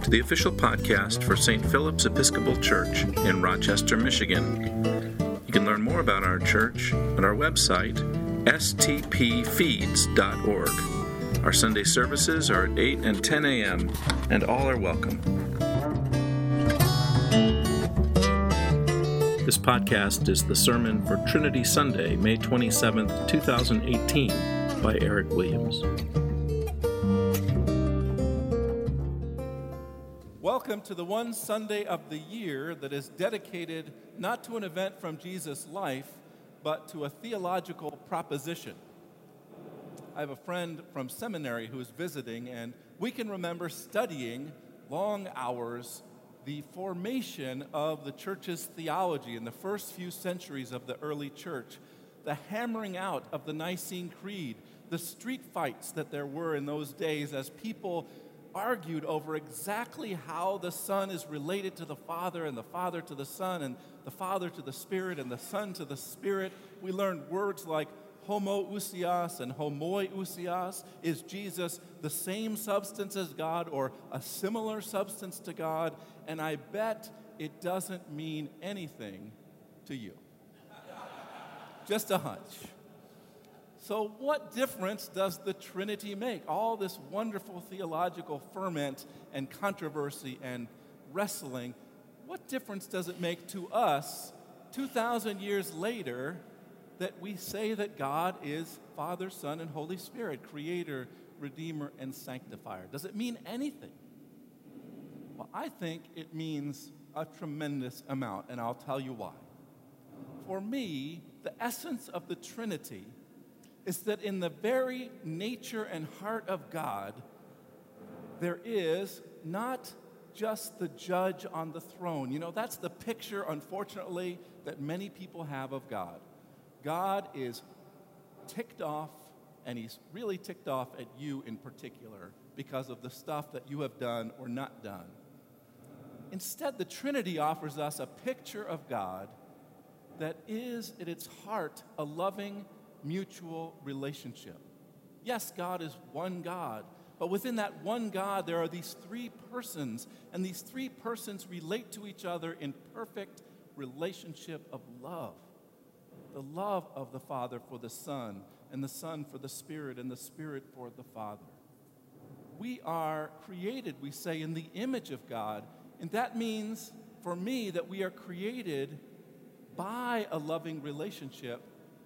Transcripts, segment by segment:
to the official podcast for St. Philip's Episcopal Church in Rochester, Michigan. You can learn more about our church at our website, stpfeeds.org. Our Sunday services are at 8 and 10 a.m., and all are welcome. This podcast is the sermon for Trinity Sunday, May 27th, 2018, by Eric Williams. Welcome to the one Sunday of the year that is dedicated not to an event from Jesus' life, but to a theological proposition. I have a friend from seminary who is visiting, and we can remember studying long hours the formation of the church's theology in the first few centuries of the early church, the hammering out of the Nicene Creed, the street fights that there were in those days as people argued over exactly how the Son is related to the Father, and the Father to the Son, and the Father to the Spirit, and the Son to the Spirit. We learned words like homoousios and homoiousios. Is Jesus the same substance as God or a similar substance to God? And I bet it doesn't mean anything to you. Just a hunch. So what difference does the Trinity make? All this wonderful theological ferment and controversy and wrestling, what difference does it make to us 2,000 years later that we say that God is Father, Son, and Holy Spirit, Creator, Redeemer, and Sanctifier? Does it mean anything? Well, I think it means a tremendous amount, and I'll tell you why. For me, the essence of the Trinity is that in the very nature and heart of God, there is not just the judge on the throne. You know, that's the picture, unfortunately, that many people have of God. God is ticked off, and he's really ticked off at you in particular because of the stuff that you have done or not done. Instead, the Trinity offers us a picture of God that is, at its heart, a loving, mutual relationship. Yes, God is one God, but within that one God, there are these three persons, and these three persons relate to each other in perfect relationship of love. The love of the Father for the Son, and the Son for the Spirit, and the Spirit for the Father. We are created, we say, in the image of God, and that means, for me, that we are created by a loving relationship,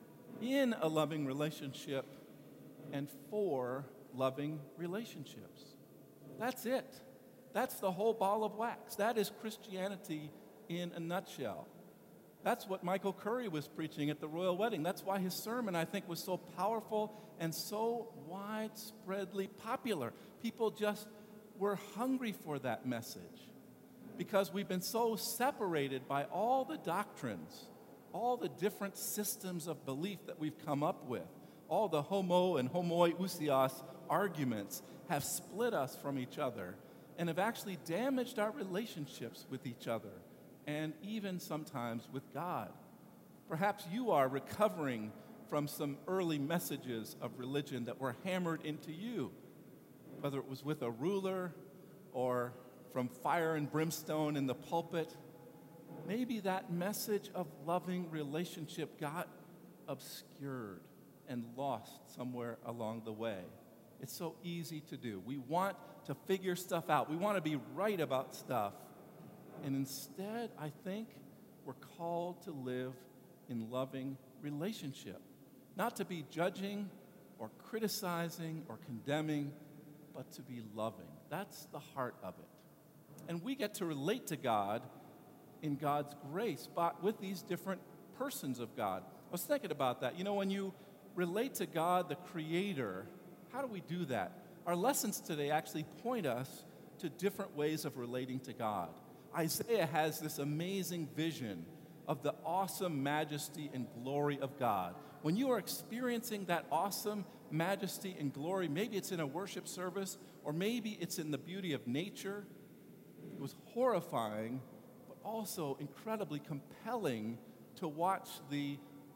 in a loving relationship, and for loving relationships. That's it. That's the whole ball of wax. That is Christianity in a nutshell. That's what Michael Curry was preaching at the royal wedding. That's why his sermon, I think, was so powerful and so widespreadly popular. People just were hungry for that message because we've been so separated by all the doctrines, all the different systems of belief that we've come up with. All the homo and homoiousios arguments have split us from each other and have actually damaged our relationships with each other, and even sometimes with God. Perhaps you are recovering from some early messages of religion that were hammered into you, whether it was with a ruler or from fire and brimstone in the pulpit. Maybe that message of loving relationship got obscured and lost somewhere along the way. It's so easy to do. We want to figure stuff out. We want to be right about stuff. And instead, I think we're called to live in loving relationship. Not to be judging or criticizing or condemning, but to be loving. That's the heart of it. And we get to relate to God in God's grace, but with these different persons of God. I was thinking about that. You know, when you relate to God, the Creator, how do we do that? Our lessons today actually point us to different ways of relating to God. Isaiah has this amazing vision of the awesome majesty and glory of God. When you are experiencing that awesome majesty and glory, maybe it's in a worship service, or maybe it's in the beauty of nature. It was horrifying, but also incredibly compelling to watch the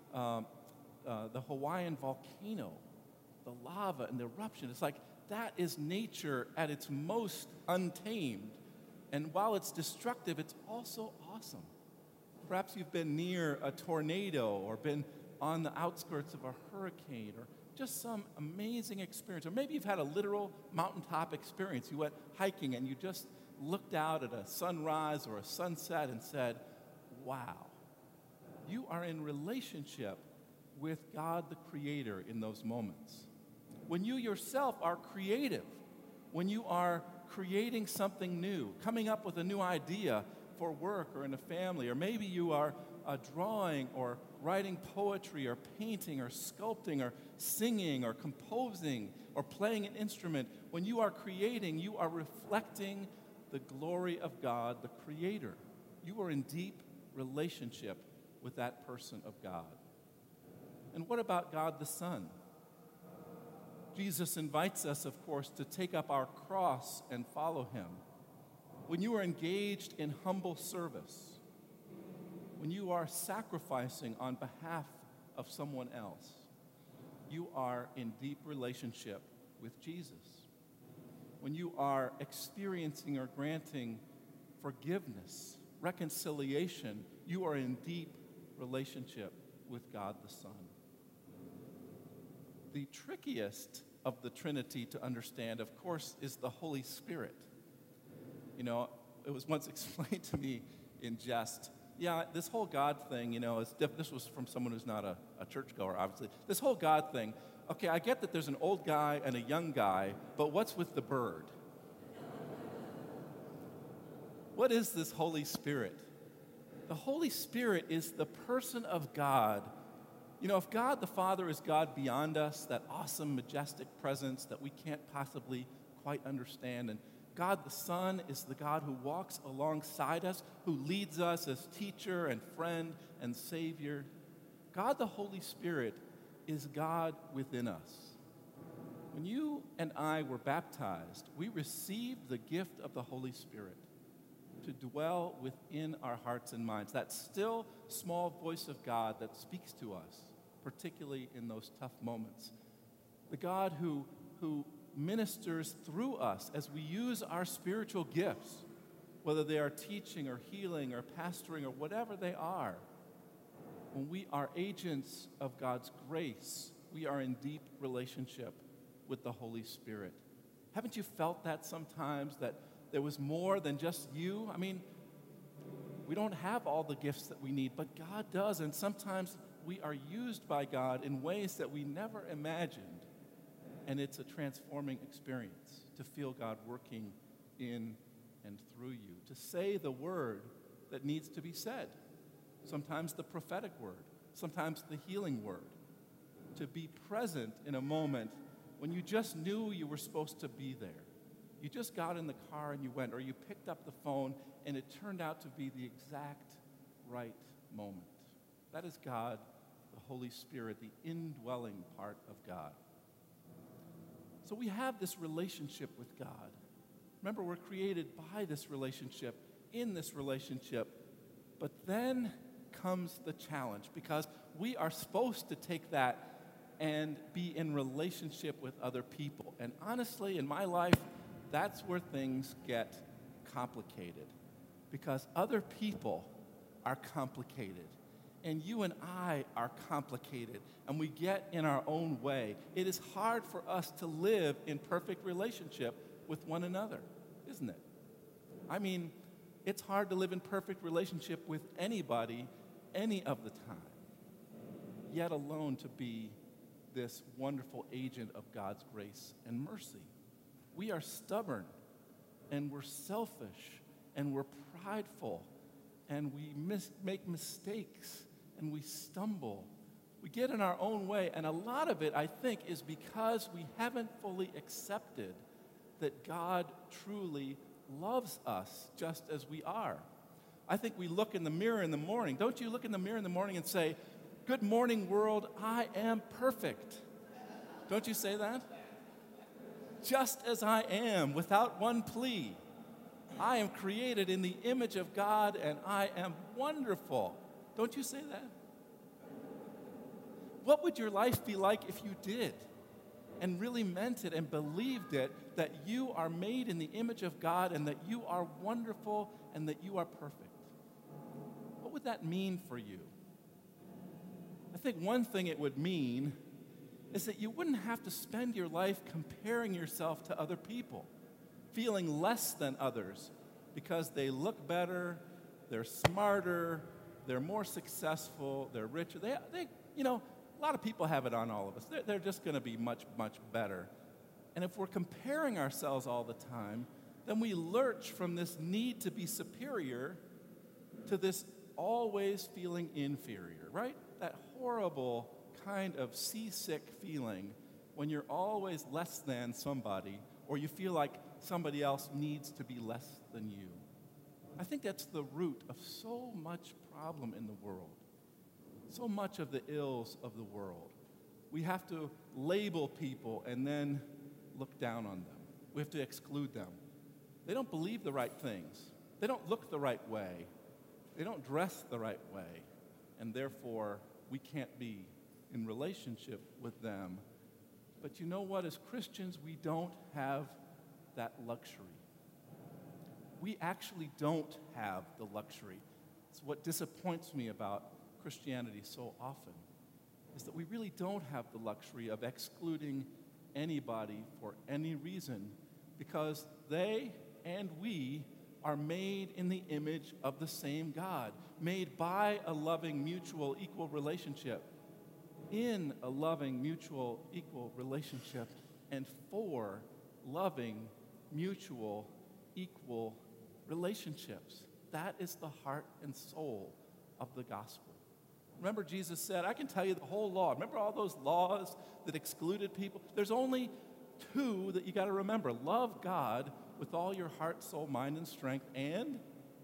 Hawaiian volcano, the lava and the eruption. It's like that is nature at its most untamed. And while it's destructive, it's also awesome. Perhaps you've been near a tornado or been on the outskirts of a hurricane or just some amazing experience. Or maybe you've had a literal mountaintop experience. You went hiking and you just looked out at a sunrise or a sunset and said, wow. You are in relationship with God the Creator in those moments. When you yourself are creative, when you are creating something new, coming up with a new idea for work or in a family, or maybe you are drawing or writing poetry or painting or sculpting or singing or composing or playing an instrument, when you are creating, you are reflecting the glory of God, the Creator. You are in deep relationship with that person of God. And what about God the Son? Jesus invites us, of course, to take up our cross and follow him. When you are engaged in humble service, when you are sacrificing on behalf of someone else, you are in deep relationship with Jesus. When you are experiencing or granting forgiveness, reconciliation, you are in deep relationship with God the Son. The trickiest of the Trinity to understand, of course, is the Holy Spirit. You know, it was once explained to me in jest. Yeah, this whole God thing, you know, this was from someone who's not a churchgoer, obviously. This whole God thing, okay, I get that there's an old guy and a young guy, but what's with the bird? What is this Holy Spirit? The Holy Spirit is the person of God. You know, if God the Father is God beyond us, that awesome, majestic presence that we can't possibly quite understand, and God the Son is the God who walks alongside us, who leads us as teacher and friend and Savior. God the Holy Spirit is God within us. When you and I were baptized, we received the gift of the Holy Spirit to dwell within our hearts and minds, that still small voice of God that speaks to us, particularly in those tough moments. The God who ministers through us as we use our spiritual gifts, whether they are teaching or healing or pastoring or whatever they are. When we are agents of God's grace, we are in deep relationship with the Holy Spirit. Haven't you felt that sometimes, that there was more than just you? I mean, we don't have all the gifts that we need, but God does, and sometimes we are used by God in ways that we never imagined. And it's a transforming experience to feel God working in and through you, to say the word that needs to be said, sometimes the prophetic word, sometimes the healing word, to be present in a moment when you just knew you were supposed to be there. You just got in the car and you went, or you picked up the phone and it turned out to be the exact right moment. That is God, the Holy Spirit, the indwelling part of God. So we have this relationship with God. Remember, we're created by this relationship, in this relationship. But then comes the challenge, because we are supposed to take that and be in relationship with other people. And honestly, in my life, that's where things get complicated, because other people are complicated. And you and I are complicated, and we get in our own way. It is hard for us to live in perfect relationship with one another, isn't it? I mean, it's hard to live in perfect relationship with anybody, any of the time, yet alone to be this wonderful agent of God's grace and mercy. We are stubborn, and we're selfish, and we're prideful, and we make mistakes, and we stumble. We get in our own way, and a lot of it, I think, is because we haven't fully accepted that God truly loves us just as we are. I think we look in the mirror in the morning. Don't you look in the mirror in the morning and say, "Good morning, world, I am perfect"? Don't you say that? Just as I am, without one plea. I am created in the image of God, and I am wonderful. Don't you say that? What would your life be like if you did? and really meant it and believed it, that you are made in the image of God and that you are wonderful and that you are perfect, what would that mean for you? I think one thing it would mean is that you wouldn't have to spend your life comparing yourself to other people, feeling less than others because they look better, they're smarter, they're more successful, they're richer. A lot of people have it on all of us. They're just going to be much, much better. And if we're comparing ourselves all the time, then we lurch from this need to be superior to this always feeling inferior, right? That horrible kind of seasick feeling when you're always less than somebody, or you feel like somebody else needs to be less than you. I think that's the root of so much problem in the world, so much of the ills of the world. We have to label people and then look down on them. We have to exclude them. They don't believe the right things. They don't look the right way. They don't dress the right way. And therefore, we can't be in relationship with them. But you know what? As Christians, we don't have that luxury. We actually don't have the luxury. It's what disappoints me about Christianity so often, is that we really don't have the luxury of excluding anybody for any reason, because they and we are made in the image of the same God, made by a loving, mutual, equal relationship, in a loving, mutual, equal relationship, and for loving, mutual, equal relationships. That is the heart and soul of the gospel. Remember, Jesus said, I can tell you the whole law. Remember all those laws that excluded people? There's only two that you got to remember. Love God with all your heart, soul, mind, and strength, and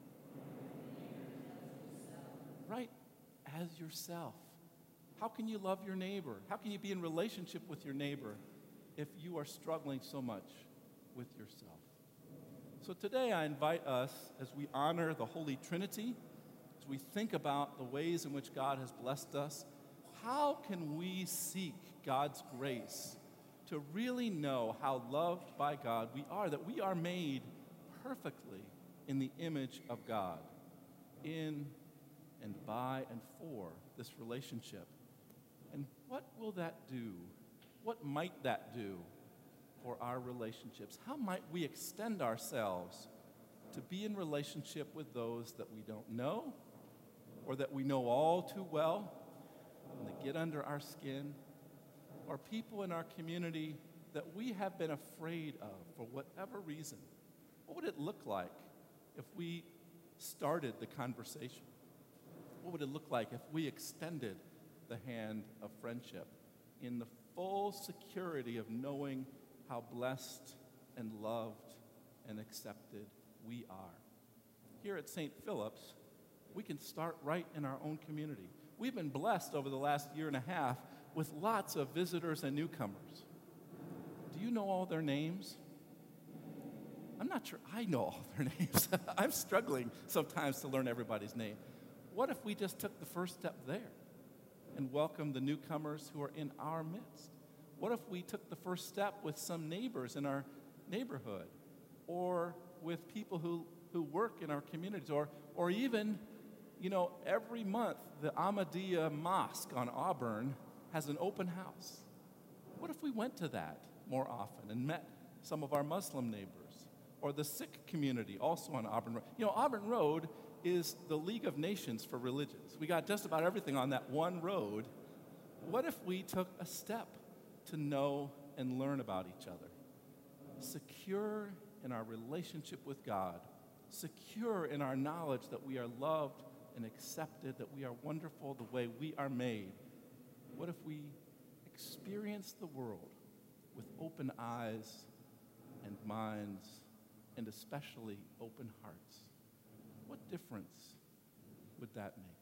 right as yourself. How can you love your neighbor? How can you be in relationship with your neighbor if you are struggling so much with yourself? So today I invite us, as we honor the Holy Trinity, as we think about the ways in which God has blessed us, how can we seek God's grace to really know how loved by God we are, that we are made perfectly in the image of God, in and by and for this relationship? And what will that do? What might that do for our relationships? How might we extend ourselves to be in relationship with those that we don't know, or that we know all too well, and that get under our skin, or people in our community that we have been afraid of for whatever reason? What would it look like if we started the conversation? What would it look like if we extended the hand of friendship in the full security of knowing how blessed and loved and accepted we are? Here at St. Philip's, we can start right in our own community. We've been blessed over the last year and a half with lots of visitors and newcomers. Do you know all their names? I'm not sure I know all their names. I'm struggling sometimes to learn everybody's name. What if we just took the first step there and welcomed the newcomers who are in our midst? What if we took the first step with some neighbors in our neighborhood, or with people who work in our communities, or even, every month the Ahmadiyya Mosque on Auburn has an open house. What if we went to that more often and met some of our Muslim neighbors, or the Sikh community also on Auburn Road? Auburn Road is the League of Nations for religions. We got just about everything on that one road. What if we took a step to know and learn about each other? Secure in our relationship with God, secure in our knowledge that we are loved and accepted, that we are wonderful the way we are made. What if we experience the world with open eyes and minds, and especially open hearts? What difference would that make?